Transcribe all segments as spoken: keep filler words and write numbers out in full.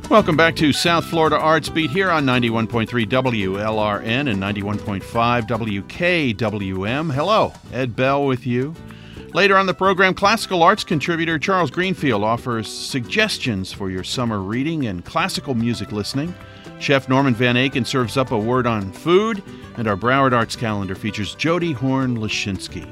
Welcome back to South Florida Arts Beat here on ninety-one point three W L R N and ninety-one point five W K W M. Hello, Ed Bell with you. Later on the program, classical arts contributor Charles Greenfield offers suggestions for your summer reading and classical music listening. Chef Norman Van Aken serves up a word on food, and our Broward Arts calendar features Jody Horn-Lashinsky.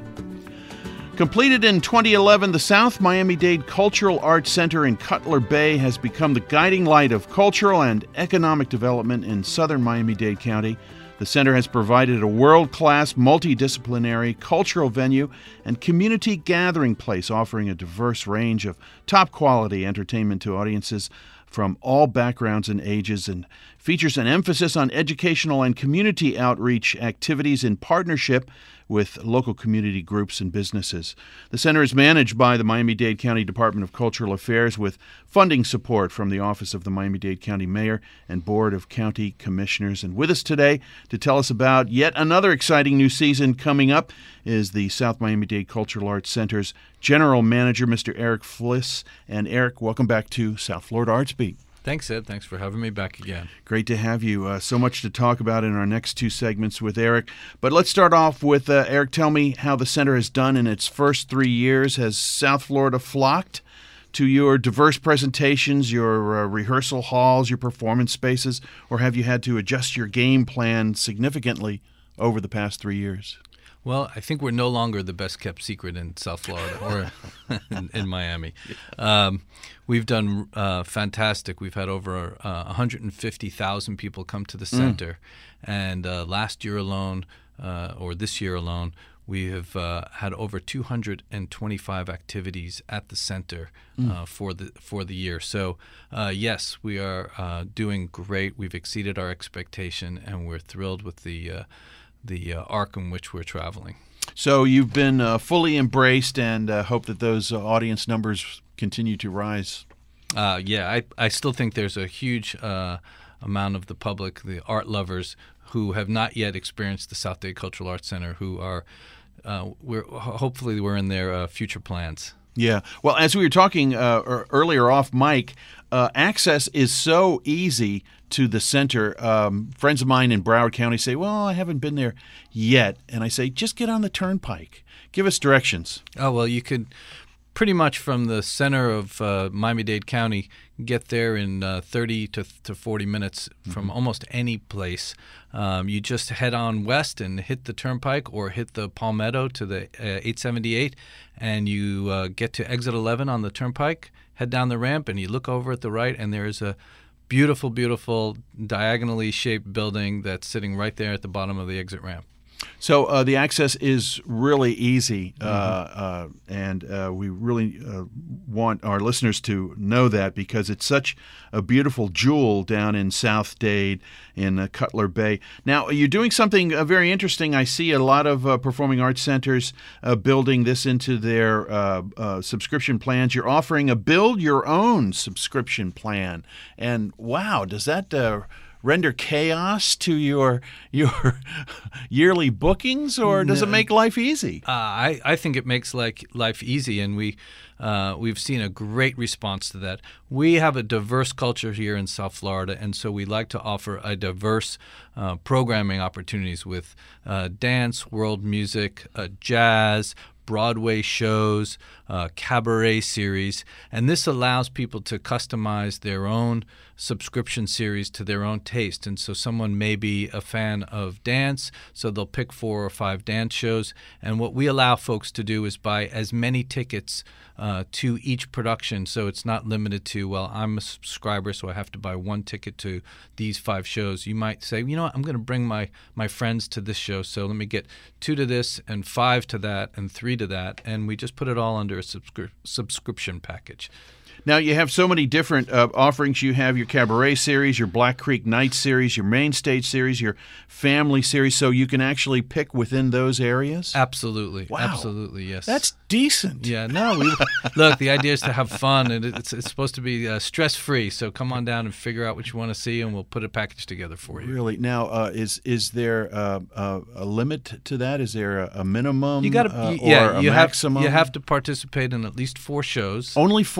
Completed in twenty eleven, the South Miami-Dade Cultural Arts Center in Cutler Bay has become the guiding light of cultural and economic development in southern Miami-Dade County. The center has provided a world-class, multidisciplinary cultural venue and community gathering place offering a diverse range of top-quality entertainment to audiences from all backgrounds and ages, and features an emphasis on educational and community outreach activities in partnership with local community groups and businesses. The center is managed by the Miami-Dade County Department of Cultural Affairs with funding support from the Office of the Miami-Dade County Mayor and Board of County Commissioners. And with us today to tell us about yet another exciting new season coming up is the South Miami-Dade Cultural Arts Center's General Manager, Mister Eric Fliss. And Eric, welcome back to South Florida Arts Beat. Thanks, Ed. Thanks for having me back again. Great to have you. Uh, so much to talk about in our next two segments with Eric. But let's start off with, uh, Eric, tell me how the center has done in its first three years. Has South Florida flocked to your diverse presentations, your uh, rehearsal halls, your performance spaces, or have you had to adjust your game plan significantly over the past three years? Well, I think we're no longer the best-kept secret in South Florida or in, in Miami. Um, we've done uh, fantastic. We've had over uh, one hundred fifty thousand people come to the center. Mm. And uh, last year alone, uh, or this year alone, we have uh, had over two hundred twenty-five activities at the center mm. uh, for the for the year. So, uh, yes, we are uh, doing great. We've exceeded our expectation, and we're thrilled with the uh, the uh, arc in which we're traveling. So you've been uh, fully embraced and uh, hope that those uh, audience numbers continue to rise. Uh, yeah, I, I still think there's a huge uh, amount of the public, the art lovers, who have not yet experienced the South Dade Cultural Arts Center, who are, uh, we're hopefully we're in their uh, future plans. Yeah. Well, as we were talking uh, earlier off mic, uh, access is so easy to the center. Um, friends of mine in Broward County say, well, I haven't been there yet. And I say, just get on the turnpike. Give us directions. Oh, well, you could pretty much from the center of uh, Miami-Dade County get there in uh, thirty to forty minutes from mm-hmm. almost any place. Um, you just head on west and hit the turnpike or hit the Palmetto to the uh, eight seventy-eight, and you uh, get to exit eleven on the turnpike, head down the ramp, and you look over at the right, and there's a beautiful, beautiful diagonally shaped building that's sitting right there at the bottom of the exit ramp. So uh, the access is really easy, uh, uh, and uh, we really uh, want our listeners to know that because it's such a beautiful jewel down in South Dade in uh, Cutler Bay. Now, you're doing something uh, very interesting. I see a lot of uh, performing arts centers uh, building this into their uh, uh, subscription plans. You're offering a build-your-own subscription plan, and wow, does that uh, render chaos to your your yearly bookings, or does it make life easy? Uh, I, I think it makes like life easy, and we uh, we've seen a great response to that. We have a diverse culture here in South Florida, and so we like to offer a diverse uh, programming opportunities with uh, dance, world music, uh, jazz, Broadway shows, uh, cabaret series, and this allows people to customize their own subscription series to their own taste. And so someone may be a fan of dance, so they'll pick four or five dance shows. And what we allow folks to do is buy as many tickets uh, to each production, so it's not limited to, well, I'm a subscriber, so I have to buy one ticket to these five shows. You might say, you know what, I'm going to bring my, my friends to this show, so let me get two to this and five to that and three to that, and we just put it all under a subscri- subscription package. Now, you have so many different uh, offerings. You have your cabaret series, your Black Creek Nights series, your main stage series, your family series, so you can actually pick within those areas? Absolutely. Wow. Absolutely, yes. That's decent. Yeah, no, we, look, the idea is to have fun, and it's, it's supposed to be uh, stress-free, so come on down and figure out what you want to see, and we'll put a package together for you. Really? Now, uh, is is there uh, uh, a limit to that? Is there a, a minimum you gotta, uh, you, yeah, or a you maximum? Have, you have to participate in at least four shows. Only four shows?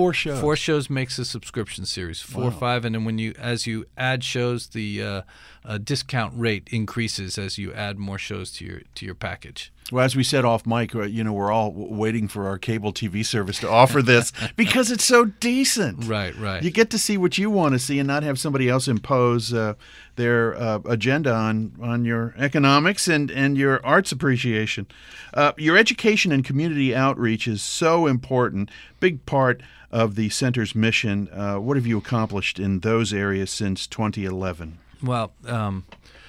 Four shows makes a subscription series, four or Wow. five, and then when you as you add shows, the uh, uh, discount rate increases as you add more shows to your to your package. Well, as we said off mic, uh, you know, we're all w- waiting for our cable T V service to offer this because it's so decent. Right, right. You get to see what you want to see and not have somebody else impose uh, their uh, agenda on, on your economics and, and your arts appreciation. Uh, your education and community outreach is so important, big part of the center's mission. Uh, what have you accomplished in those areas since twenty eleven? Well, um,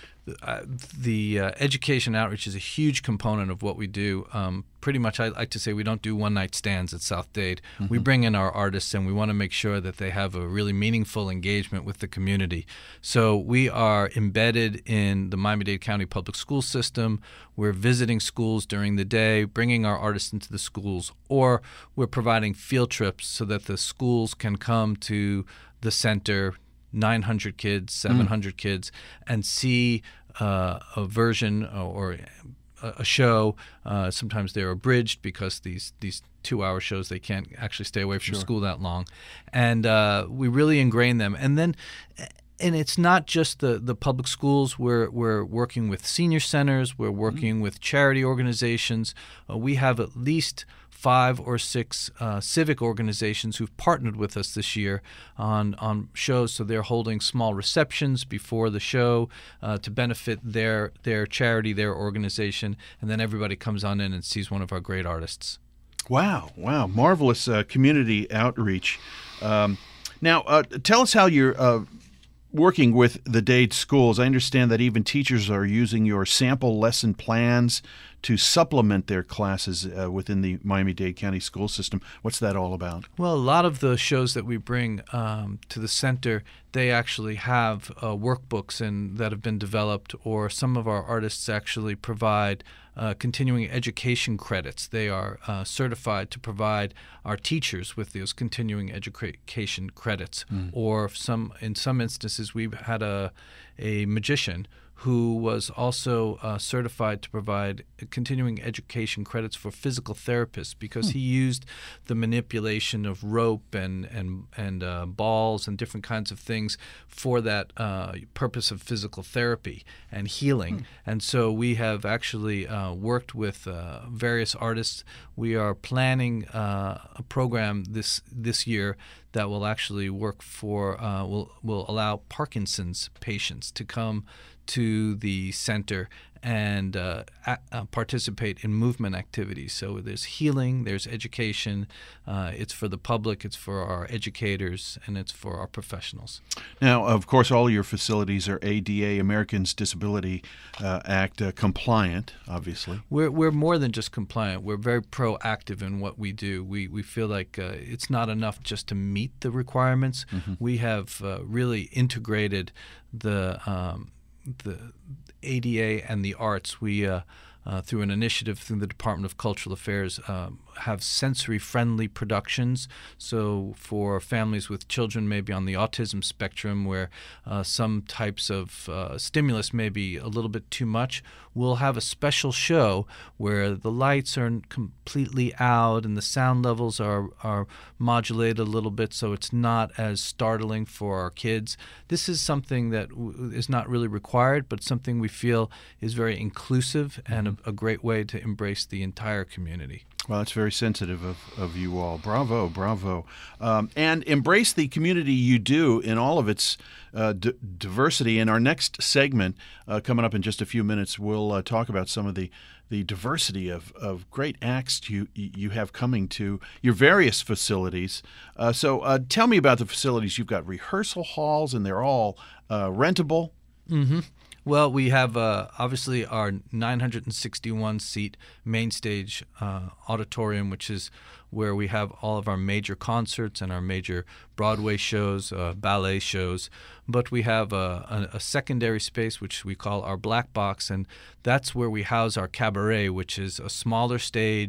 uh, the uh, education outreach is a huge component of what we do. Um, pretty much, I like to say we don't do one-night stands at South Dade. Mm-hmm. We bring in our artists, and we want to make sure that they have a really meaningful engagement with the community. So we are embedded in the Miami-Dade County Public School System. We're visiting schools during the day, bringing our artists into the schools, or we're providing field trips so that the schools can come to the center, nine hundred kids, seven hundred mm. kids, and see uh, a version or a, a show. Uh, sometimes they're abridged because these these two-hour shows, they can't actually stay away from Sure. school that long. And uh, we really ingrain them. And then, and it's not just the, the public schools. We're, we're working with senior centers. We're working mm. with charity organizations. Uh, we have at least five or six uh, civic organizations who've partnered with us this year on on shows. So they're holding small receptions before the show uh, to benefit their their charity, their organization, and then everybody comes on in and sees one of our great artists. Wow, wow, marvelous uh, community outreach. Um, now, uh, tell us how you're uh, working with the Dade schools. I understand that even teachers are using your sample lesson plans to supplement their classes uh, within the Miami-Dade County school system. What's that all about? Well, a lot of the shows that we bring um, to the center, they actually have uh, workbooks and that have been developed, or some of our artists actually provide uh, continuing education credits. They are uh, certified to provide our teachers with those continuing education credits. Mm. Or some, in some instances, we've had a a magician who was also uh, certified to provide continuing education credits for physical therapists because hmm. he used the manipulation of rope and and and uh, balls and different kinds of things for that uh, purpose of physical therapy and healing. Hmm. And so we have actually uh, worked with uh, various artists. We are planning uh, a program this this year that will actually work for uh, will will allow Parkinson's patients to come to the center and uh, a- uh, participate in movement activities. So there's healing, there's education. Uh, it's for the public, it's for our educators, and it's for our professionals. Now, of course, all your facilities are A D A, Americans Disability uh, Act uh, compliant, obviously. We're we're more than just compliant. We're very proactive in what we do. We we feel like uh, it's not enough just to meet the requirements. Mm-hmm. We have uh, really integrated the um, the A D A and the arts. We, uh, uh, through an initiative through the Department of Cultural Affairs, um, have sensory-friendly productions. So for families with children maybe on the autism spectrum where uh, some types of uh, stimulus may be a little bit too much, we'll have a special show where the lights are completely out and the sound levels are, are modulated a little bit so it's not as startling for our kids. This is something that w- is not really required, but something we feel is very inclusive and a, a great way to embrace the entire community. Well, that's very sensitive of, of you all. Bravo, bravo. Um, and embrace the community you do in all of its uh, d- diversity. In our next segment, uh, coming up in just a few minutes, we'll uh, talk about some of the, the diversity of, of great acts you you have coming to your various facilities. Uh, so uh, tell me about the facilities. You've got rehearsal halls, and they're all uh, rentable. Mm-hmm. Well, we have uh, obviously our nine hundred sixty-one seat main stage uh, auditorium, which is where we have all of our major concerts and our major Broadway shows, uh, ballet shows. But we have a, a, a secondary space, which we call our black box, and that's where we house our cabaret, which is a smaller stage,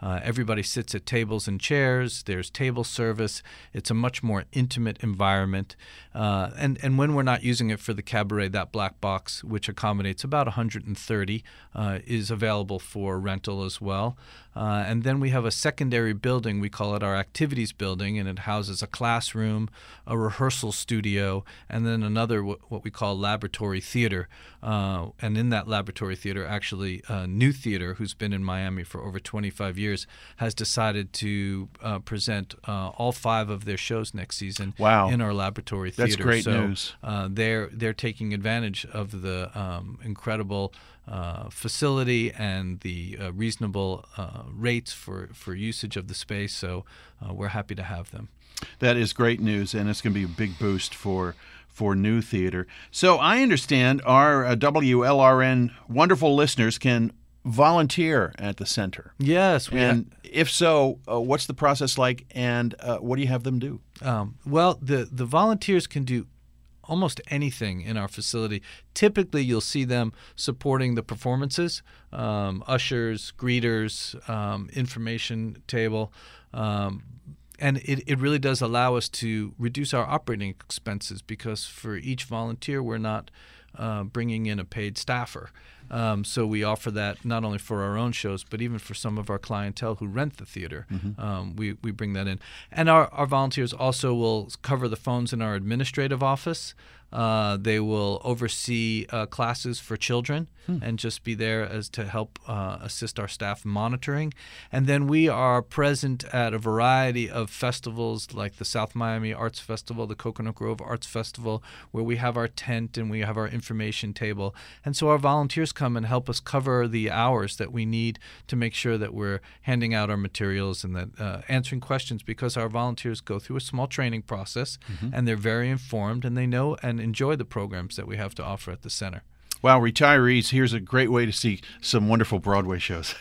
Uh, everybody sits at tables and chairs. There's table service. It's a much more intimate environment. Uh, and, and when we're not using it for the cabaret, that black box, which accommodates about one hundred thirty, uh, is available for rental as well. Uh, and then we have a secondary building. We call it our activities building, and it houses a classroom, a rehearsal studio, and then another what we call laboratory theater. Uh, and in that laboratory theater, actually, uh, New Theater, who's been in Miami for over twenty-five years, has decided to uh, present uh, all five of their shows next season wow. in our laboratory theater. That's great so, news. Uh, they're they're taking advantage of the um, incredible uh, facility and the uh, reasonable uh, rates for, for usage of the space. So uh, we're happy to have them. That is great news, and it's going to be a big boost for for New Theater. So I understand our uh, W L R N wonderful listeners can volunteer at the center. Yes. We and ha- if so, uh, what's the process like, and uh, what do you have them do? Um, well, the, the volunteers can do almost anything in our facility. Typically, you'll see them supporting the performances, um, ushers, greeters, um, information table, um, and it, it really does allow us to reduce our operating expenses because for each volunteer, we're not uh, bringing in a paid staffer. Um, so we offer that not only for our own shows, but even for some of our clientele who rent the theater. Mm-hmm. Um, we, we bring that in. And our, our volunteers also will cover the phones in our administrative office. Uh, they will oversee uh, classes for children hmm. and just be there as to help uh, assist our staff monitoring. And then we are present at a variety of festivals like the South Miami Arts Festival, the Coconut Grove Arts Festival, where we have our tent and we have our information table. And so our volunteers come and help us cover the hours that we need to make sure that we're handing out our materials and that uh, answering questions, because our volunteers go through a small training process mm-hmm. and they're very informed and they know and enjoy the programs that we have to offer at the center. Wow, retirees, here's a great way to see some wonderful Broadway shows.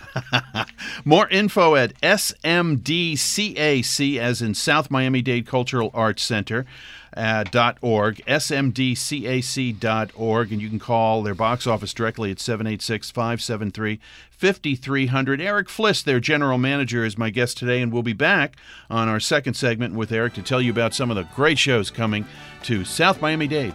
More info at S M D C A C, as in South Miami-Dade Cultural Arts Center, uh, dot org, S M D C A C dot org, and you can call their box office directly at seven eight six, five seven three, five three zero zero. Eric Fliss, their general manager, is my guest today, and we'll be back on our second segment with Eric to tell you about some of the great shows coming to South Miami-Dade.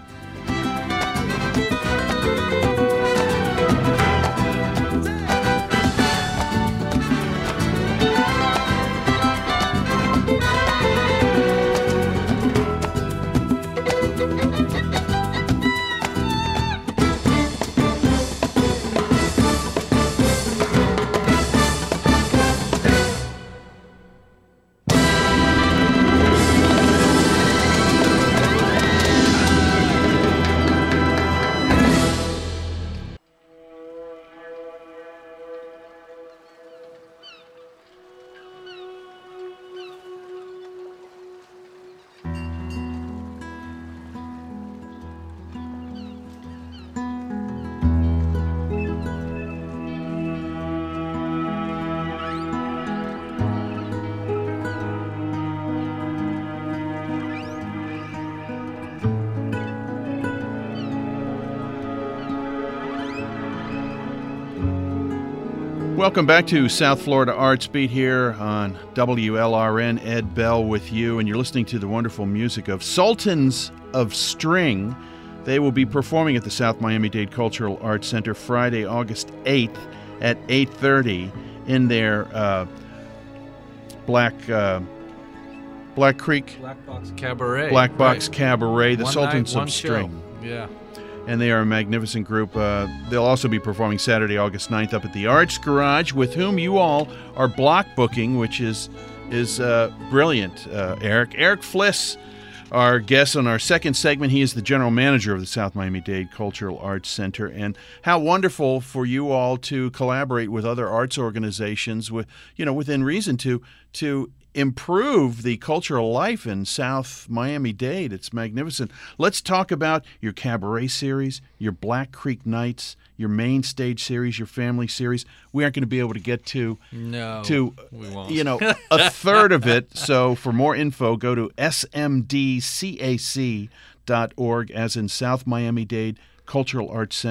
Welcome back to South Florida Arts Beat here on W L R N. Ed Bell with you, and you're listening to the wonderful music of Sultans of String. They will be performing at the South Miami-Dade Cultural Arts Center Friday, August eighth at eight thirty in their uh, Black uh, Black Creek Black Box Cabaret. Black Box right. Cabaret, the one Sultans night, one of String. Show. Yeah. And they are a magnificent group. Uh, they'll also be performing Saturday, August ninth up at the Arts Garage, with whom you all are block booking, which is is uh, brilliant, uh, Eric. Eric Fliss, our guest on our second segment. He is the general manager of the South Miami-Dade Cultural Arts Center. And how wonderful for you all to collaborate with other arts organizations, with you know, within reason, to to improve the cultural life in South Miami-Dade. It's magnificent. Let's talk about your cabaret series, your Black Creek Nights, your main stage series, your family series. We aren't going to be able to get to, no, to we won't. you know, a third of it. So for more info, go to S M D C A C dot org, as in South Miami-Dade Cultural Arts Center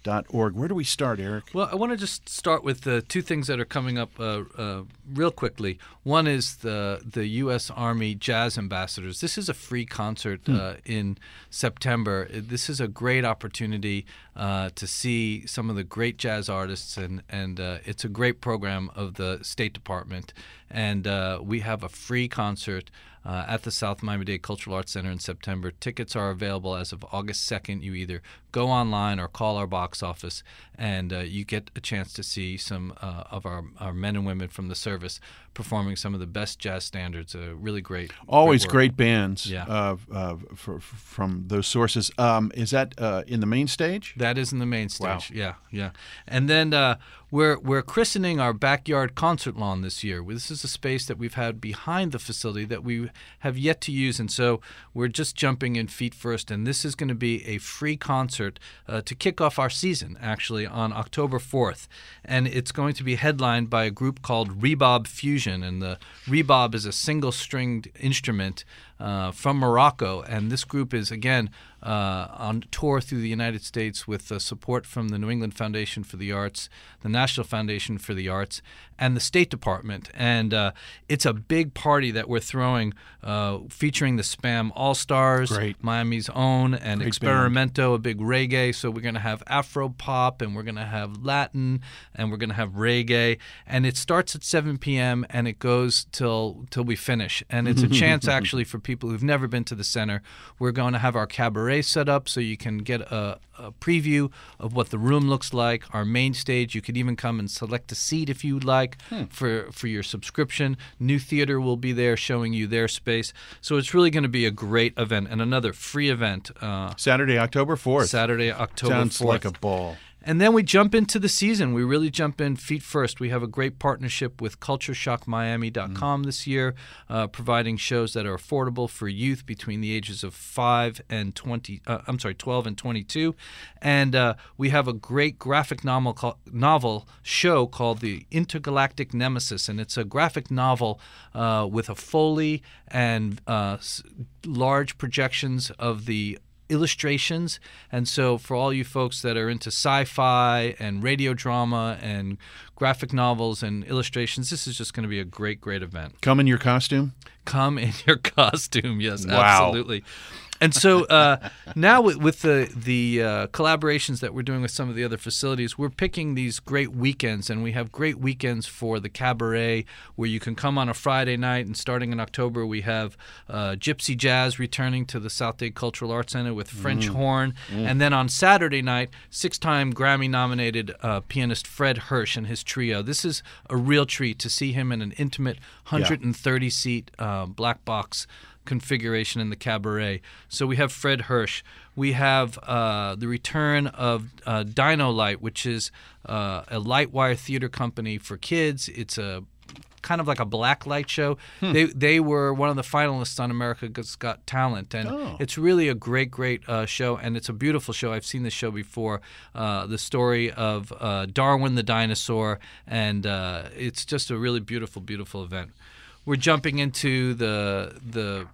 dot org. Where do we start, Eric? Well, I want to just start with the two things that are coming up uh, uh, real quickly. One is the the U S Army Jazz Ambassadors. This is a free concert hmm. uh, in September. This is a great opportunity uh, to see some of the great jazz artists, and, and uh, it's a great program of the State Department. And uh, we have a free concert Uh, at the South Miami-Dade Cultural Arts Center in September. Tickets are available as of August second. You either go online or call our box office, and uh, you get a chance to see some uh, of our, our men and women from the service performing some of the best jazz standards. Uh, really great. Always great, great bands yeah. uh, uh, for, from those sources. Um, is that uh, in the main stage? That is in the main stage, wow. yeah, yeah. And then uh, we're we're christening our backyard concert lawn this year. This is a space that we've had behind the facility that we have yet to use, and so we're just jumping in feet first. And this is going to be a free concert uh, to kick off our season, actually, on October fourth. And it's going to be headlined by a group called Rebob Fusion, and the rebob is a single-stringed instrument uh, from Morocco, and this group is, again, Uh, on tour through the United States with uh, support from the New England Foundation for the Arts, the National Foundation for the Arts, and the State Department. And uh, it's a big party that we're throwing uh, featuring the Spam All-Stars, Great. Miami's own, and Great Experimento, band. a big reggae. So we're going to have Afro-pop, and we're going to have Latin, and we're going to have reggae. And it starts at seven p.m., and it goes till, till we finish. And it's a chance, actually, for people who've never been to the center. We're going to have our cabaret set up so you can get a, a preview of what the room looks like. Our main stage, you could even come and select a seat if you'd like hmm. for, for your subscription. New Theater will be there showing you their space. So it's really going to be a great event, and another free event. Uh, Saturday, October fourth. Saturday, October Sounds fourth. like a ball. And then we jump into the season. We really jump in feet first. We have a great partnership with culture shock miami dot com mm. this year, uh, providing shows that are affordable for youth between the ages of five and twenty. Uh, I'm sorry, twelve and twenty-two. And uh, we have a great graphic novel call, novel show called The Intergalactic Nemesis, and it's a graphic novel uh, with a Foley and uh, s- large projections of the illustrations. And so for all you folks that are into sci-fi and radio drama and graphic novels and illustrations, this is just going to be a great, great event. Come in your costume? Come in your costume, yes, wow. absolutely. And so uh, now with, with the the uh, collaborations that we're doing with some of the other facilities, we're picking these great weekends, and we have great weekends for the cabaret where you can come on a Friday night, and starting in October we have uh, Gypsy Jazz returning to the South Dade Cultural Arts Center with French mm. horn. Mm. And then on Saturday night, six-time Grammy-nominated uh, pianist Fred Hirsch and his trio. This is a real treat to see him in an intimate one hundred thirty-seat uh, black box configuration in the cabaret. So we have Fred Hirsch. We have uh, the return of uh, Dino Light, which is uh, a Lightwire theater company for kids. It's a kind of like a black light show. Hmm. They they were one of the finalists on America's Got Talent, and oh. it's really a great, great uh, show, and it's a beautiful show. I've seen this show before. Uh, the story of uh, Darwin the dinosaur, and uh, it's just a really beautiful, beautiful event. We're jumping into the the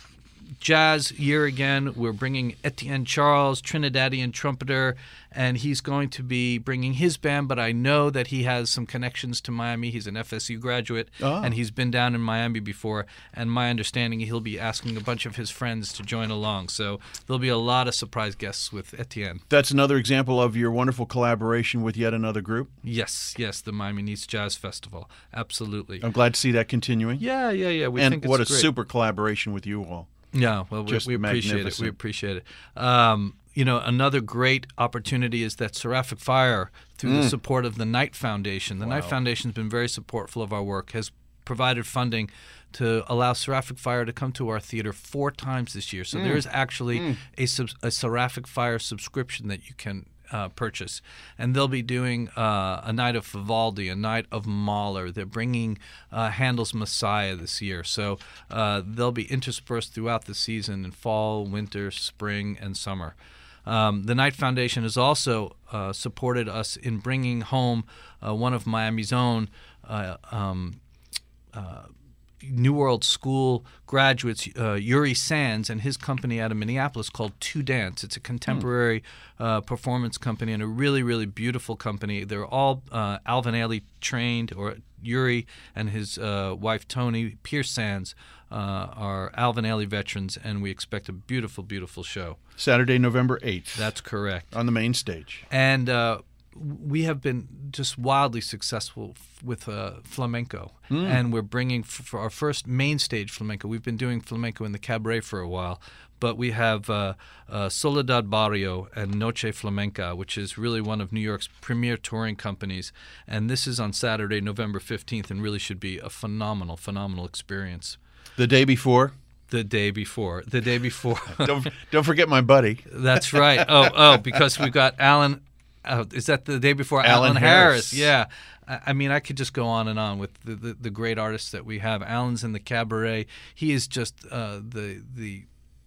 jazz year again. We're bringing Etienne Charles, Trinidadian trumpeter, and he's going to be bringing his band, but I know that he has some connections to Miami. He's an F S U graduate, oh. and he's been down in Miami before, and my understanding he'll be asking a bunch of his friends to join along. So there'll be a lot of surprise guests with Etienne. That's another example of your wonderful collaboration with yet another group? Yes, yes, the Miami Nice Jazz Festival. Absolutely. I'm glad to see that continuing. Yeah, yeah, yeah. We and think it's what a great. super collaboration with you all. Yeah, well, we, we appreciate it. We appreciate it. Um, you know, another great opportunity is that Seraphic Fire, through mm. the support of the Knight Foundation. The wow. Knight Foundation has been very supportful of our work, has provided funding to allow Seraphic Fire to come to our theater four times this year. So mm. there is actually mm. a, sub, a Seraphic Fire subscription that you can Uh, purchase, and they'll be doing uh, a night of Vivaldi, a night of Mahler. They're bringing uh, Handel's Messiah this year, so uh, they'll be interspersed throughout the season in fall, winter, spring, and summer. Um, the Knight Foundation has also uh, supported us in bringing home uh, one of Miami's own uh, um, uh, New World School graduates, uh, Yuri Sands and his company out of Minneapolis called Two Dance. It's a contemporary uh, performance company and a really, really beautiful company. They're all uh, Alvin Ailey trained, or Yuri and his uh, wife Tony Pierce Sands uh, are Alvin Ailey veterans, and we expect a beautiful, beautiful show. Saturday, November eighth. That's correct. On the main stage. And uh, we have been just wildly successful f- with uh, flamenco, mm. and we're bringing f- for our first main stage flamenco. We've been doing flamenco in the cabaret for a while, but we have uh, uh, Soledad Barrio and Noche Flamenca, which is really one of New York's premier touring companies, and this is on Saturday, November fifteenth, and really should be a phenomenal, phenomenal experience. The day before? The day before. The day before. don't don't forget my buddy. That's right. Oh, oh, because we've got Alan. Uh, is that the day before Alan, Alan Harris? Harris? Yeah. I, I mean, I could just go on and on with the, the, the great artists that we have. Alan's in the cabaret. He is just uh, the the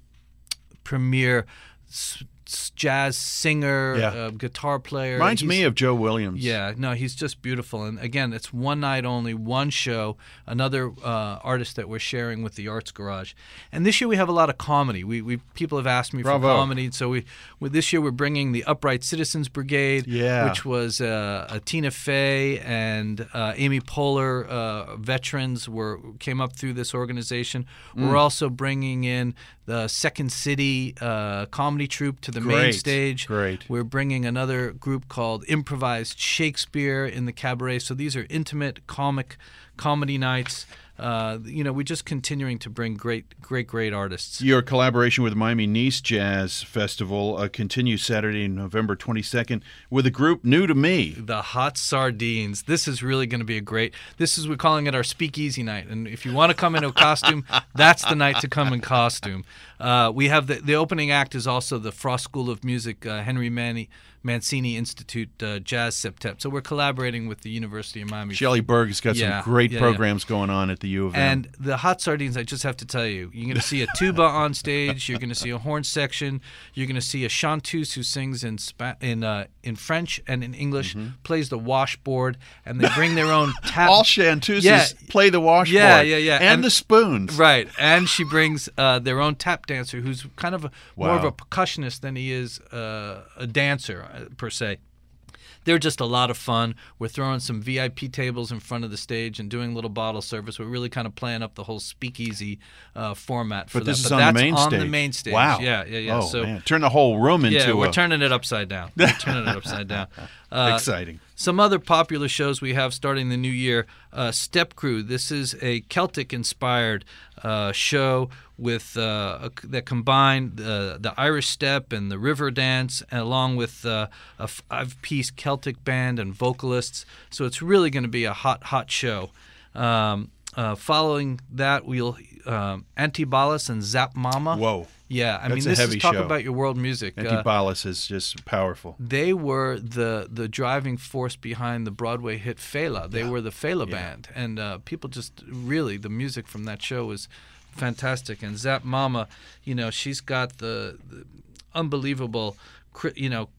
premier s- s- jazz singer, Yeah. uh, guitar player. Reminds He's- me of Joe Williams. Yeah, no, he's just beautiful. And again, it's one night only, one show, another uh, artist that we're sharing with the Arts Garage. And this year we have a lot of comedy. We, we People have asked me Bravo. for comedy. So we, we this year we're bringing the Upright Citizens Brigade, Yeah. which was uh, a Tina Fey and uh, Amy Poehler uh, veterans were came up through this organization. Mm. We're also bringing in the Second City uh, comedy troupe to the main Great, stage. great. We're bringing another group called Improvised Shakespeare in the cabaret. So these are intimate comic comedy nights. Uh, you know, we're just continuing to bring great, great, great artists. Your collaboration with Miami Nice Jazz Festival uh, continues Saturday, November twenty-second, with a group new to me. The Hot Sardines. This is really going to be a great. This is we're calling it our speakeasy night. And if you want to come in a costume, that's the night to come in costume. Uh, we have the the opening act is also the Frost School of Music, uh, Henry Manny, Mancini Institute uh, Jazz Septet. So we're collaborating with the University of Miami. Shelley Berg has got Yeah, some great yeah, programs going on at the U of M. And the Hot Sardines, I just have to tell you, you're going to see a tuba on stage. You're going to see a horn section. You're going to see a chanteuse who sings in Spa- in uh, in French and in English, Mm-hmm. plays the washboard, and they bring their own tap. All chanteuses Yeah. play the washboard. Yeah, yeah, yeah. And, And- the spoons. Right, and she brings uh, their own tap dancer, who's kind of a, more of Wow. a percussionist than he is uh, a dancer uh, per se. They're just a lot of fun. We're throwing some V I P tables in front of the stage and doing little bottle service. We're really kind of playing up the whole speakeasy uh, format for But that. this is but on that's the main on stage. the main stage. Wow. Yeah, yeah, yeah. Oh, so man. Turn the whole room into yeah, we're a... turning it upside down. We're turning it upside down. Uh, Exciting. Some other popular shows we have starting the new year, uh, Step Crew. This is a Celtic-inspired uh, show with uh, a, that combine the, the Irish step and the river dance, along with uh, a five-piece Celtic band and vocalists. So it's really going to be a hot, hot show. Um, uh, following that, we'll um, Antibalas and Zap Mama. Whoa. Yeah, I That's mean, a this heavy is talk show. about your world music. Uh, Antibalas is just powerful. they were the the driving force behind the Broadway hit Fela. They Yeah. were the Fela Yeah. band, and uh, people just really the music from that show was fantastic. And Zap Mama, you know, she's got the, the unbelievable, cri- you know,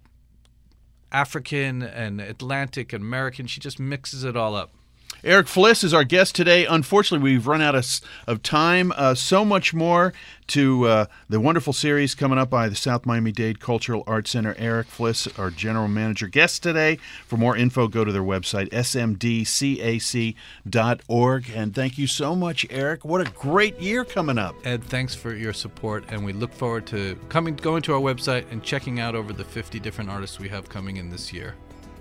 African and Atlantic and American. She just mixes it all up. Eric Fliss is our guest today. Unfortunately, we've run out of, of time. Uh, so much more to uh, the wonderful series coming up by the South Miami-Dade Cultural Arts Center. Eric Fliss, our general manager, guest today. For more info, go to their website, s m d c a c dot org. And thank you so much, Eric. What a great year coming up. Ed, thanks for your support, and we look forward to coming, going to our website and checking out over the fifty different artists we have coming in this year.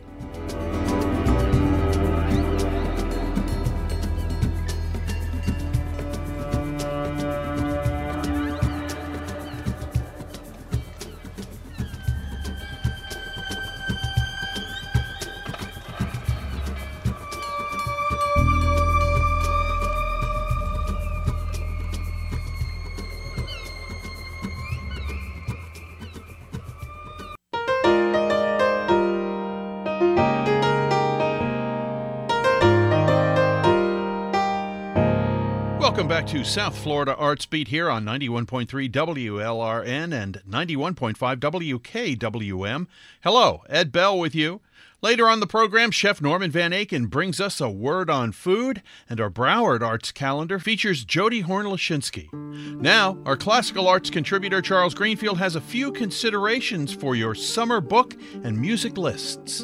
Welcome back to South Florida Arts Beat here on ninety-one point three W L R N and ninety-one point five W K W M. Hello, Ed Bell with you. Later on the program, Chef Norman Van Aken brings us a word on food, and our Broward Arts calendar features Jody Horn-Lashinsky. Now, our classical arts contributor Charles Greenfield has a few considerations for your summer book and music lists.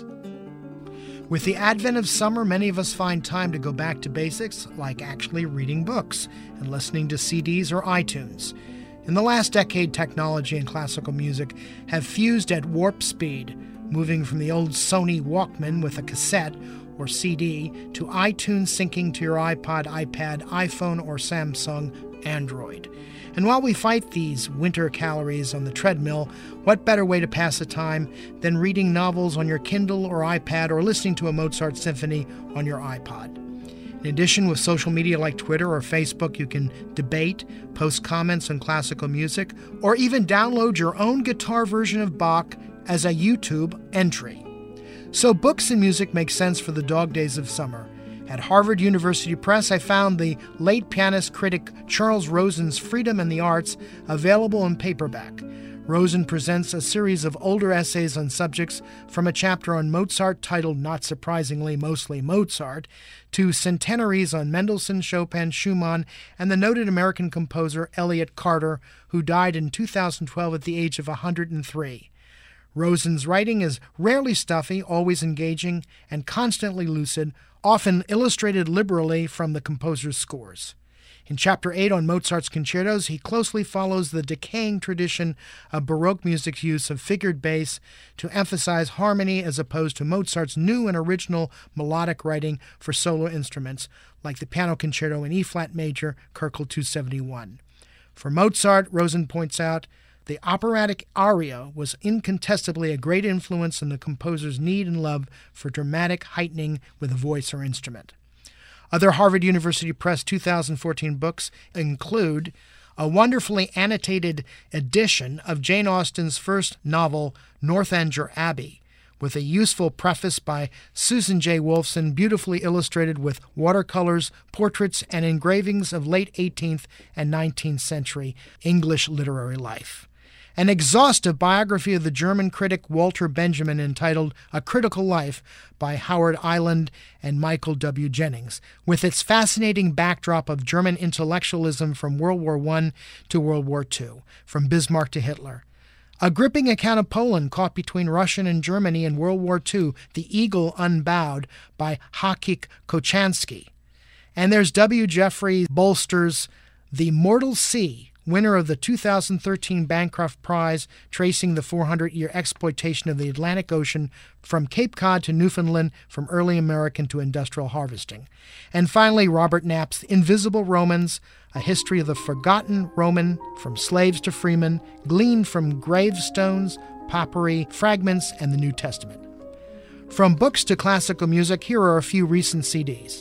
With the advent of summer, many of us find time to go back to basics, like actually reading books and listening to C Ds or iTunes. In the last decade, technology and classical music have fused at warp speed, moving from the old Sony Walkman with a cassette or C D to iTunes syncing to your iPod, iPad, iPhone, or Samsung Android. And while we fight these winter calories on the treadmill, what better way to pass the time than reading novels on your Kindle or iPad or listening to a Mozart symphony on your iPod? In addition, with social media like Twitter or Facebook, you can debate, post comments on classical music, or even download your own guitar version of Bach as a YouTube entry. So books and music make sense for the dog days of summer. At Harvard University Press, I found the late pianist critic Charles Rosen's Freedom and the Arts available in paperback. Rosen presents a series of older essays on subjects from a chapter on Mozart titled, not surprisingly, mostly Mozart, to centenaries on Mendelssohn, Chopin, Schumann, and the noted American composer Elliott Carter, who died in two thousand twelve at the age of one hundred three. Rosen's writing is rarely stuffy, always engaging, and constantly lucid, often illustrated liberally from the composer's scores. In Chapter eight on Mozart's concertos, he closely follows the decaying tradition of Baroque music's use of figured bass to emphasize harmony as opposed to Mozart's new and original melodic writing for solo instruments, like the Piano Concerto in E-flat major, Köchel two seventy-one. For Mozart, Rosen points out, the operatic aria was incontestably a great influence in the composer's need and love for dramatic heightening with a voice or instrument. Other Harvard University Press two thousand fourteen books include a wonderfully annotated edition of Jane Austen's first novel, Northanger Abbey, with a useful preface by Susan J. Wolfson, beautifully illustrated with watercolors, portraits, and engravings of late eighteenth and nineteenth century English literary life. An exhaustive biography of the German critic Walter Benjamin entitled A Critical Life by Howard Island and Michael W. Jennings, with its fascinating backdrop of German intellectualism from World War One to World War Two, from Bismarck to Hitler. A gripping account of Poland caught between Russia and Germany in World War Two, The Eagle Unbowed by Hakik Kochanski. And there's W. Jeffrey Bolster's The Mortal Sea, winner of the two thousand thirteen Bancroft Prize, tracing the four hundred year exploitation of the Atlantic Ocean from Cape Cod to Newfoundland, from early American to industrial harvesting. And finally, Robert Knapp's Invisible Romans, a history of the forgotten Roman, from slaves to freemen, gleaned from gravestones, papyri, fragments, and the New Testament. From books to classical music, here are a few recent C Ds.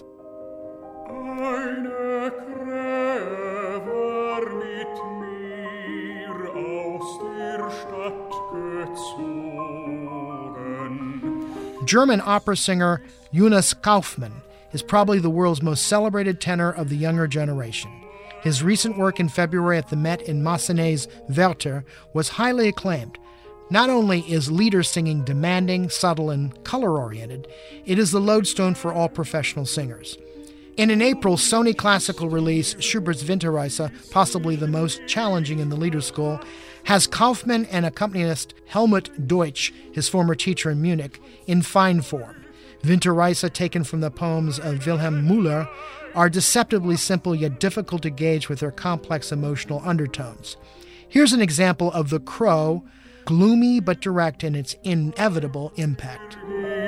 German opera singer Jonas Kaufmann is probably the world's most celebrated tenor of the younger generation. His recent work in February at the Met in Massenet's Werther was highly acclaimed. Not only is leader singing demanding, subtle, and color-oriented, it is the lodestone for all professional singers. In an April Sony Classical release, Schubert's Winterreise, possibly the most challenging in the leader school, has Kaufmann and accompanist Helmut Deutsch, his former teacher in Munich, in fine form. Winterreise, taken from the poems of Wilhelm Müller, are deceptively simple yet difficult to gauge with their complex emotional undertones. Here's an example of The Crow, gloomy but direct in its inevitable impact.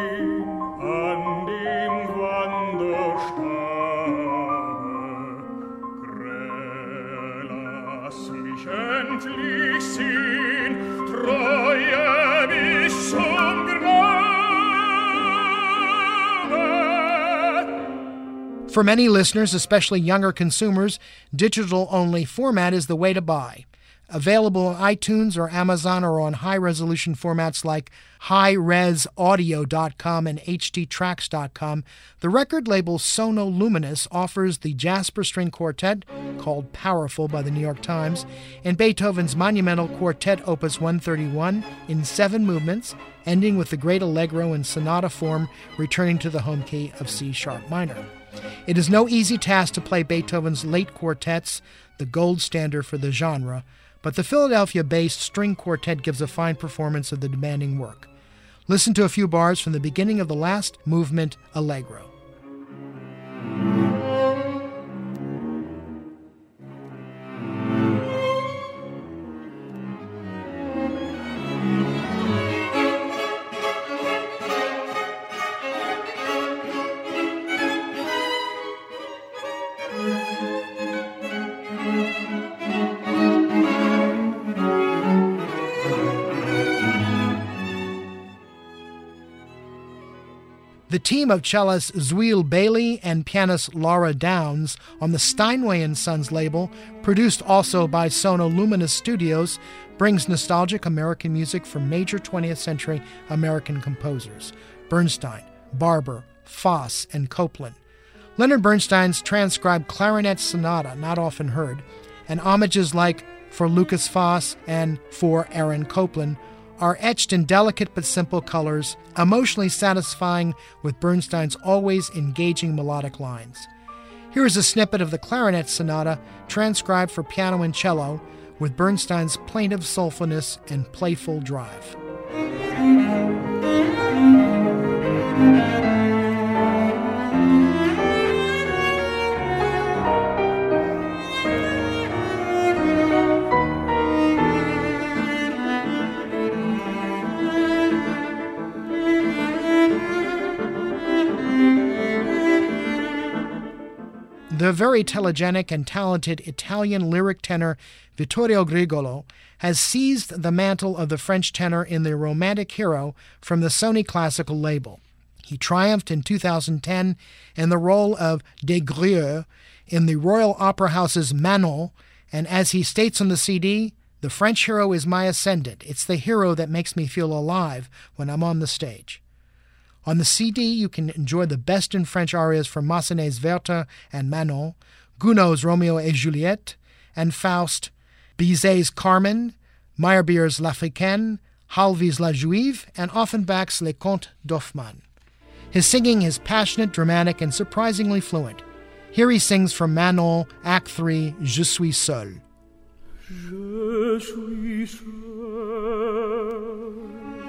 For many listeners, especially younger consumers, digital-only format is the way to buy. Available on iTunes or Amazon or on high-resolution formats like high res audio dot com and H D tracks dot com, the record label Sono Luminous offers the Jasper String Quartet, called Powerful by the New York Times, and Beethoven's monumental Quartet Opus one thirty-one in seven movements, ending with the great allegro in sonata form, returning to the home key of C sharp minor. It is no easy task to play Beethoven's late quartets, the gold standard for the genre, but the Philadelphia-based string quartet gives a fine performance of the demanding work. Listen to a few bars from the beginning of the last movement, Allegro. The team of cellist Zweel Bailey and pianist Laura Downs on the Steinway and Sons label, produced also by Sono Luminous Studios, brings nostalgic American music from major twentieth century American composers: Bernstein, Barber, Foss, and Copland. Leonard Bernstein's transcribed clarinet sonata, not often heard, and homages like For Lucas Foss and For Aaron Copland are etched in delicate but simple colors, emotionally satisfying with Bernstein's always engaging melodic lines. Here is a snippet of the clarinet sonata transcribed for piano and cello with Bernstein's plaintive soulfulness and playful drive. The very telegenic and talented Italian lyric tenor Vittorio Grigolo has seized the mantle of the French tenor in The Romantic Hero from the Sony Classical label. He triumphed in two thousand ten in the role of Des Grieux in the Royal Opera House's Manon, and as he states on the C D, "The French hero is my ascendant. It's the hero that makes me feel alive when I'm on the stage." On the C D, you can enjoy the best in French arias from Massenet's Werther and Manon, Gounod's Romeo et Juliette, and Faust, Bizet's Carmen, Meyerbeer's L'Africaine, Halvy's La Juive, and Offenbach's Les Contes d'Hoffmann. His singing is passionate, dramatic, and surprisingly fluent. Here he sings from Manon, Act three, Je suis seul. Je suis seul.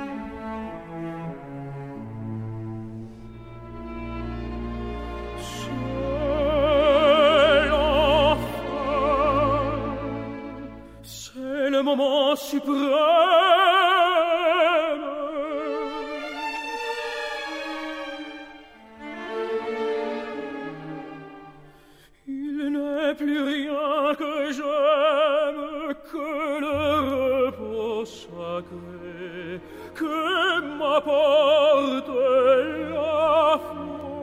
Le moment suprême, il n'est plus rien que j'aime que le repos sacré que m'apporte la foi.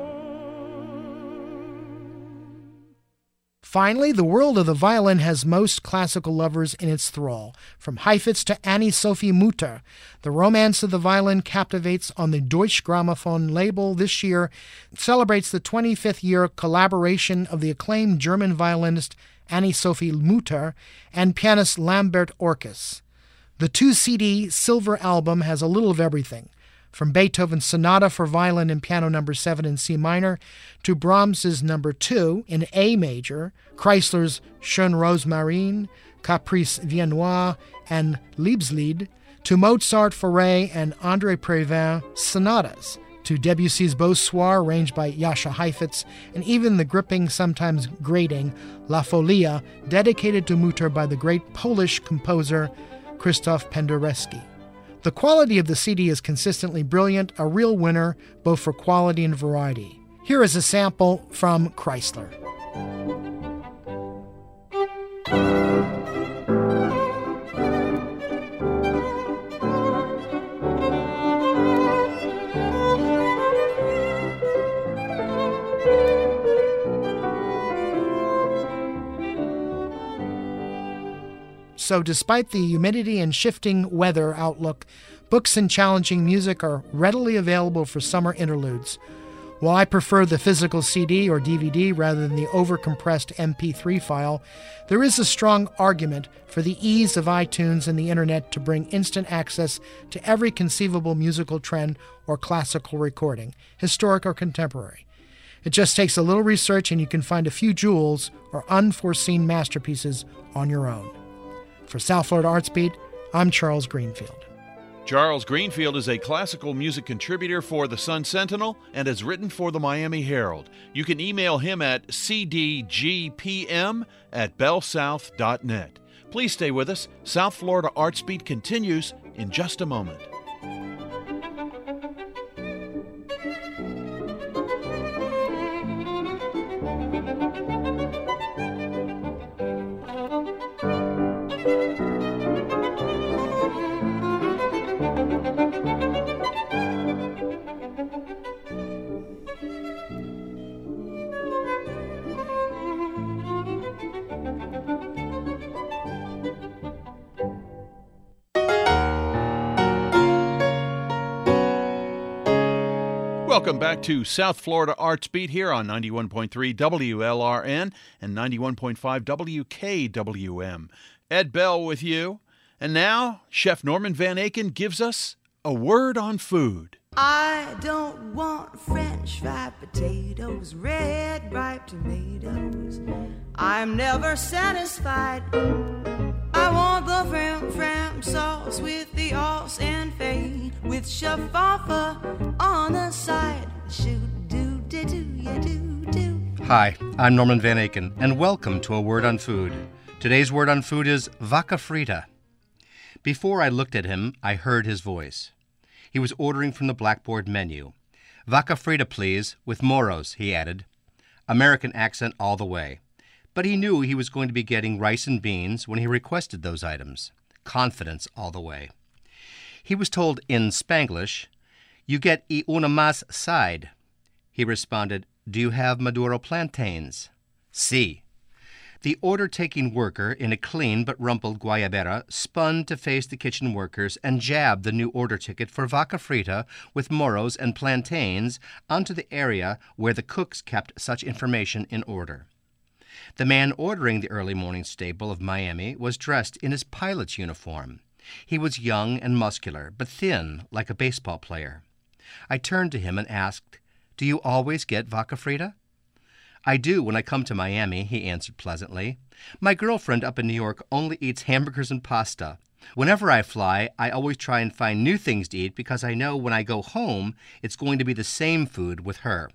Finally, the world of the violin has most classical lovers in its thrall. From Heifetz to Annie-Sophie Mutter, the romance of the violin captivates on the Deutsche Grammophon label this year. It celebrates the twenty-fifth year collaboration of the acclaimed German violinist Annie-Sophie Mutter and pianist Lambert Orkes. The two-C D silver album has a little of everything, from Beethoven's Sonata for Violin and Piano number seven in C minor, to Brahms's number two in A major, Kreisler's Schöne Rosmarin, Caprice Viennois, and Liebeslied, to Mozart, Fauré, and André Prévin sonatas, to Debussy's Beau Soir, arranged by Jascha Heifetz, and even the gripping, sometimes grating, La Folia, dedicated to Mutter by the great Polish composer Krzysztof Penderecki. The quality of the C D is consistently brilliant, a real winner both for quality and variety. Here is a sample from Kreisler. So despite the humidity and shifting weather outlook, books and challenging music are readily available for summer interludes. While I prefer the physical C D or D V D rather than the overcompressed M P three file, there is a strong argument for the ease of iTunes and the internet to bring instant access to every conceivable musical trend or classical recording, historic or contemporary. It just takes a little research and you can find a few jewels or unforeseen masterpieces on your own. For South Florida Arts Beat, I'm Charles Greenfield. Charles Greenfield is a classical music contributor for the Sun Sentinel and has written for the Miami Herald. You can email him at c d g p m at bell south dot net. Please stay with us. South Florida Arts Beat continues in just a moment. Welcome back to South Florida Arts Beat here on ninety-one point three W L R N and ninety-one point five W K W M. Ed Bell with you. And now, Chef Norman Van Aken gives us a word on food. I don't want French fried potatoes, red ripe tomatoes. I'm never satisfied. I want the fram fram sauce with the os and fade, with shaffa on the side. Shoot do do do ya do do. Hi, I'm Norman Van Aken, and welcome to A Word on Food. Today's word on food is vaca frita. Before I looked at him, I heard his voice. He was ordering from the blackboard menu. Vaca frita, please, with moros, he added. American accent all the way. But he knew he was going to be getting rice and beans when he requested those items. Confidence all the way. He was told in Spanglish, "You get y una más side." He responded, "Do you have Maduro plantains?" Si. The order-taking worker in a clean but rumpled guayabera spun to face the kitchen workers and jabbed the new order ticket for vaca frita with moros and plantains onto the area where the cooks kept such information in order. The man ordering the early morning staple of Miami was dressed in his pilot's uniform. He was young and muscular, but thin, like a baseball player. I turned to him and asked, "Do you always get vaca frita?" "I do when I come to Miami," he answered pleasantly. "My girlfriend up in New York only eats hamburgers and pasta. Whenever I fly, I always try and find new things to eat because I know when I go home, it's going to be the same food with her."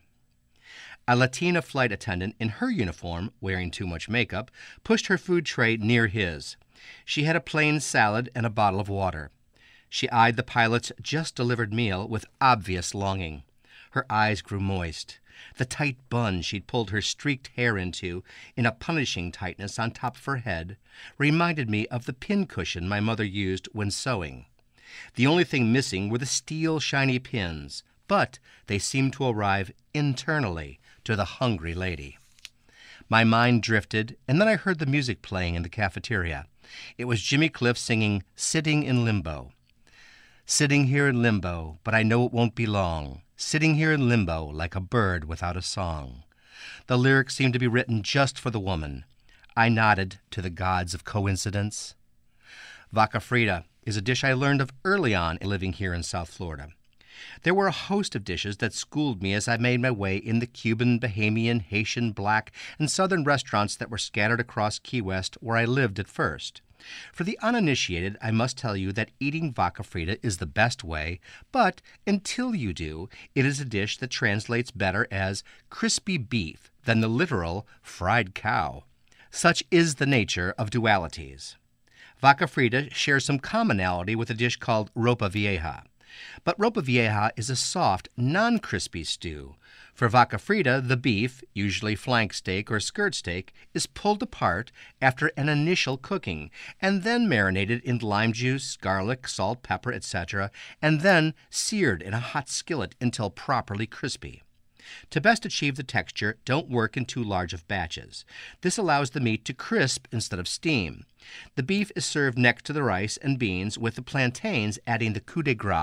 A Latina flight attendant in her uniform, wearing too much makeup, pushed her food tray near his. She had a plain salad and a bottle of water. She eyed the pilot's just-delivered meal with obvious longing. Her eyes grew moist. The tight bun she'd pulled her streaked hair into, in a punishing tightness on top of her head, reminded me of the pincushion my mother used when sewing. The only thing missing were the steel shiny pins, but they seemed to arrive internally to the hungry lady. My mind drifted, and then I heard the music playing in the cafeteria. It was Jimmy Cliff singing "Sitting in Limbo." "Sitting here in limbo, but I know it won't be long. Sitting here in limbo like a bird without a song." The lyrics seemed to be written just for the woman. I nodded to the gods of coincidence. Vaca frita is a dish I learned of early on living here in South Florida. There were a host of dishes that schooled me as I made my way in the Cuban, Bahamian, Haitian, Black, and Southern restaurants that were scattered across Key West where I lived at first. For the uninitiated, I must tell you that eating vaca frita is the best way, but until you do, it is a dish that translates better as crispy beef than the literal fried cow. Such is the nature of dualities. Vaca frita shares some commonality with a dish called ropa vieja. But ropa vieja is a soft, non-crispy stew. For vaca frita, the beef, usually flank steak or skirt steak, is pulled apart after an initial cooking, and then marinated in lime juice, garlic, salt, pepper, et cetera, and then seared in a hot skillet until properly crispy. To best achieve the texture, don't work in too large of batches. This allows the meat to crisp instead of steam. The beef is served next to the rice and beans, with the plantains adding the coup de grace,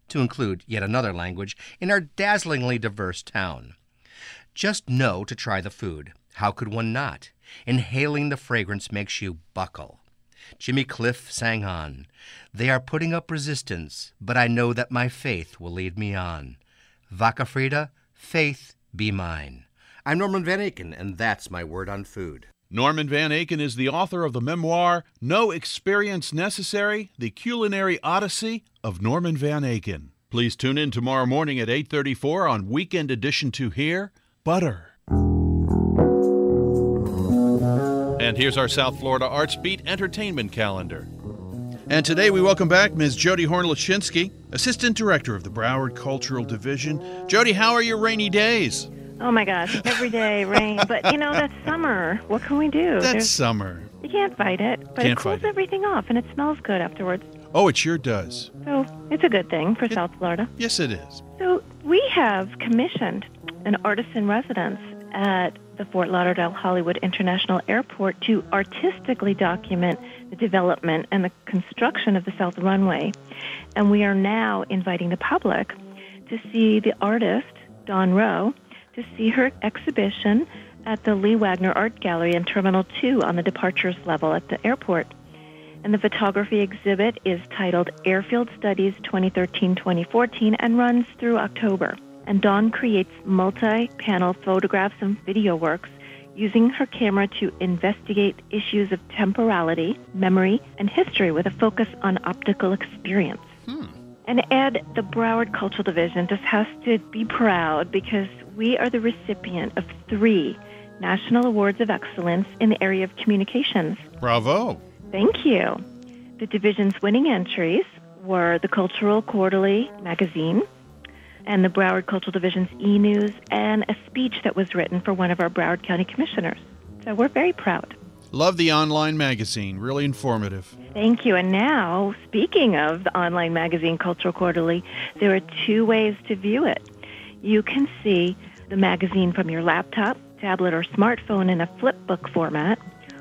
to include yet another language, in our dazzlingly diverse town. Just know to try the food. How could one not? Inhaling the fragrance makes you buckle. Jimmy Cliff sang on. They are putting up resistance, but I know that my faith will lead me on. Vaca Frida, faith be mine. I'm Norman Van Aken, and that's my word on food. Norman Van Aken is the author of the memoir, No Experience Necessary, The Culinary Odyssey of Norman Van Aken. Please tune in tomorrow morning at eight thirty-four on Weekend Edition to hear Butter. And here's our South Florida Arts Beat entertainment calendar. And today we welcome back Miz Jody Horn-Lachinski, Assistant Director of the Broward Cultural Division. Jody, how are your rainy days? Oh, my gosh, every day rain. But, you know, that's summer. What can we do? That's There's, summer. You can't fight it, but Can't it cools fight it. everything off, and it smells good afterwards. Oh, it sure does. So it's a good thing for South Florida. Yes, it is. So we have commissioned an artist in residence at the Fort Lauderdale Hollywood International Airport to artistically document the development and the construction of the South Runway. And we are now inviting the public to see the artist, Dawn Rowe, to see her exhibition at the Lee Wagner Art Gallery in Terminal two on the departures level at the airport. And the photography exhibit is titled Airfield Studies twenty thirteen to twenty fourteen and runs through October. And Dawn creates multi-panel photographs and video works using her camera to investigate issues of temporality, memory, and history with a focus on optical experience. Hmm. And Ed, the Broward Cultural Division just has to be proud because we are the recipient of three National Awards of Excellence in the area of communications. Bravo. Thank you. The division's winning entries were the Cultural Quarterly magazine and the Broward Cultural Division's e-news and a speech that was written for one of our Broward County commissioners. So we're very proud. Love the online magazine. Really informative. Thank you. And now, speaking of the online magazine, Cultural Quarterly, there are two ways to view it. You can see the magazine from your laptop, tablet, or smartphone in a flipbook format,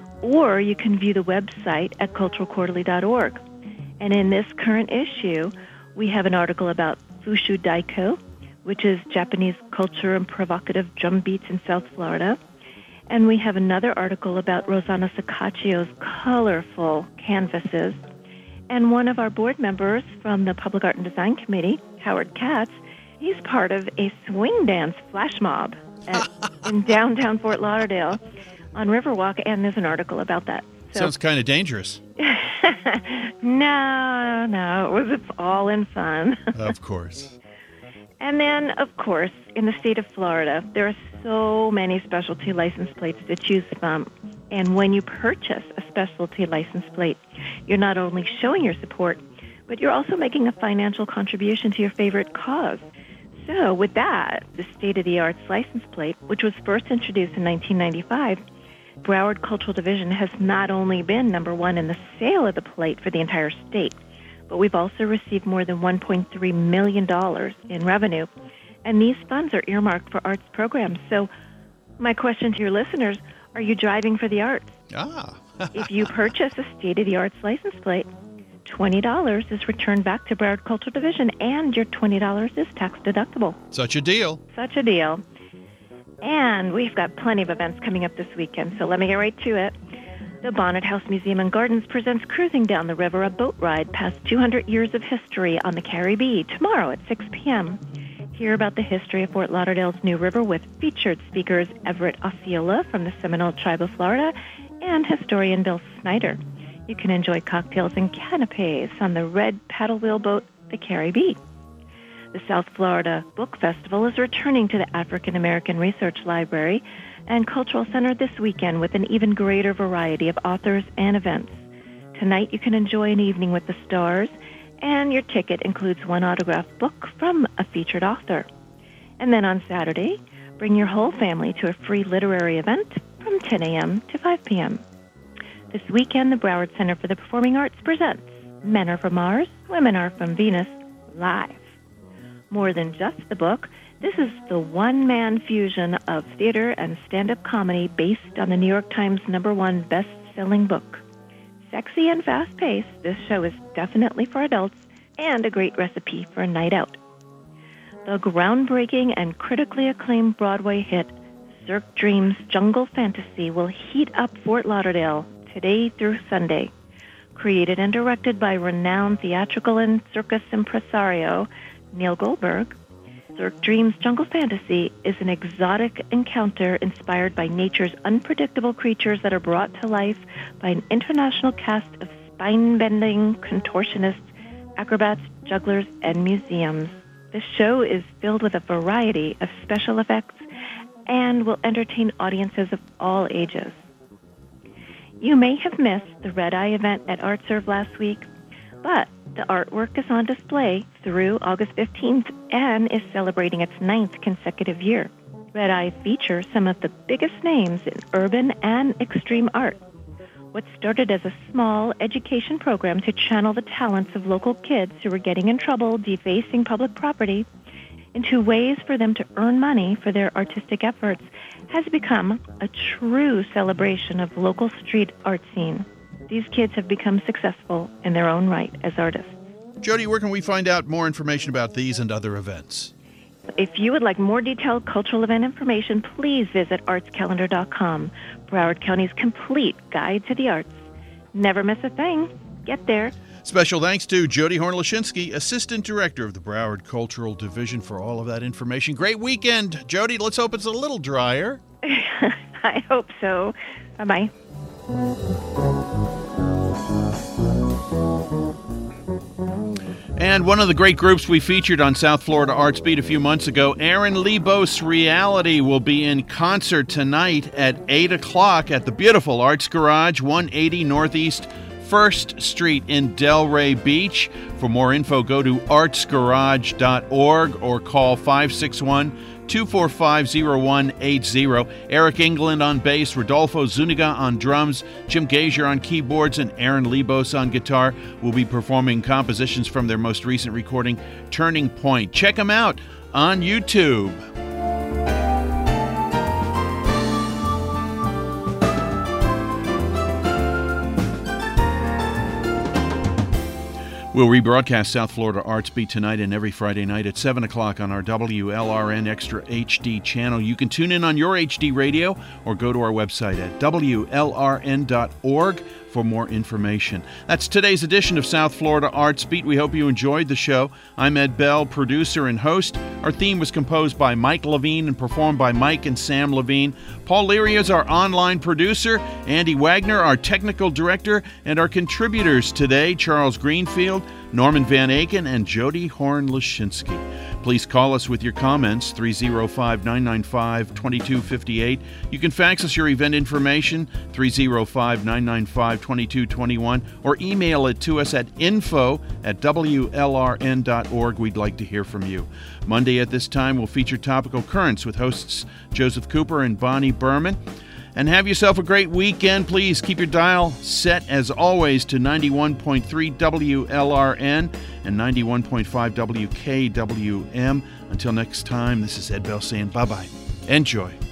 or you can view the website at cultural quarterly dot org. And in this current issue, we have an article about Fushu Daiko, which is Japanese culture and provocative drum beats in South Florida. And we have another article about Rosanna Saccaccio's colorful canvases. And one of our board members from the Public Art and Design Committee, Howard Katz, he's part of a swing dance flash mob at, in downtown Fort Lauderdale on Riverwalk, and there's an article about that. So, Sounds kind of dangerous. no, no, it was it's all in fun. Of course. And then, of course, in the state of Florida, there are so many specialty license plates to choose from. And when you purchase a specialty license plate, you're not only showing your support, but you're also making a financial contribution to your favorite cause. So with that, the state-of-the-art license plate, which was first introduced in nineteen ninety-five, Broward Cultural Division has not only been number one in the sale of the plate for the entire state, but we've also received more than one point three million dollars in revenue. And these funds are earmarked for arts programs. So my question to your listeners, are you driving for the arts? Ah. If you purchase a state-of-the-arts license plate, twenty dollars is returned back to Broward Cultural Division, and your twenty dollars is tax-deductible. Such a deal. Such a deal. And we've got plenty of events coming up this weekend, so let me get right to it. The Bonnet House Museum and Gardens presents Cruising Down the River, a boat ride past two hundred years of history on the Caribbean tomorrow at six p.m. Hear about the history of Fort Lauderdale's New River with featured speakers Everett Osceola from the Seminole Tribe of Florida and historian Bill Snyder. You can enjoy cocktails and canapes on the red paddle wheel boat, the Caribbean. The South Florida Book Festival is returning to the African American Research Library and Cultural Center this weekend with an even greater variety of authors and events. Tonight you can enjoy an evening with the stars, and your ticket includes one autographed book from a featured author. And then on Saturday, bring your whole family to a free literary event from ten a.m. to five p.m. This weekend, the Broward Center for the Performing Arts presents Men Are From Mars, Women Are From Venus, live. More than just the book, this is the one-man fusion of theater and stand-up comedy based on the New York Times number one best-selling book. Sexy and fast-paced, this show is definitely for adults and a great recipe for a night out. The groundbreaking and critically acclaimed Broadway hit Cirque Dreams Jungle Fantasy will heat up Fort Lauderdale today through Sunday. Created and directed by renowned theatrical and circus impresario Neil Goldberg, Cirque Dreams Jungle Fantasy is an exotic encounter inspired by nature's unpredictable creatures that are brought to life by an international cast of spine-bending contortionists, acrobats, jugglers, and museums. The show is filled with a variety of special effects and will entertain audiences of all ages. You may have missed the Red Eye event at ArtServe last week, but the artwork is on display through August fifteenth and is celebrating its ninth consecutive year. Red Eye features some of the biggest names in urban and extreme art. What started as a small education program to channel the talents of local kids who were getting in trouble defacing public property into ways for them to earn money for their artistic efforts has become a true celebration of the local street art scene. These kids have become successful in their own right as artists. Jody, where can we find out more information about these and other events? If you would like more detailed cultural event information, please visit arts calendar dot com, Broward County's complete guide to the arts. Never miss a thing. Get there. Special thanks to Jody Horn-Lashinsky, Assistant Director of the Broward Cultural Division, for all of that information. Great weekend. Jody, let's hope it's a little drier. I hope so. Bye-bye. And one of the great groups we featured on South Florida Arts Beat a few months ago, Aaron Lebos Reality, will be in concert tonight at eight o'clock at the beautiful Arts Garage, one eighty Northeast first Street in Delray Beach. For more info, go to arts garage dot org or call five six one, two four five, zero one eight zero. Eric England on bass, Rodolfo Zuniga on drums, Jim Gazier on keyboards, and Aaron Lebos on guitar will be performing compositions from their most recent recording, Turning Point. Check them out on YouTube. We'll rebroadcast South Florida Arts Beat tonight and every Friday night at seven o'clock on our W L R N Extra H D channel. You can tune in on your H D radio or go to our website at W L R N dot org for more information. That's today's edition of South Florida Arts Beat. We hope you enjoyed the show. I'm Ed Bell, producer and host. Our theme was composed by Mike Levine and performed by Mike and Sam Levine. Paul Leary is our online producer. Andy Wagner, our technical director, and our contributors today, Charles Greenfield, Norman Van Aken, and Jody Horn-Lashinsky. Please call us with your comments, three oh five, nine nine five, two two five eight. You can fax us your event information, three oh five, nine nine five, two two two one, or email it to us at info at W L R N dot org. We'd like to hear from you. Monday at this time, we'll feature Topical Currents with hosts Joseph Cooper and Bonnie Berman. And have yourself a great weekend. Please keep your dial set, as always, to ninety-one point three W L R N and ninety-one point five W K W M. Until next time, this is Ed Bell saying bye-bye. Enjoy.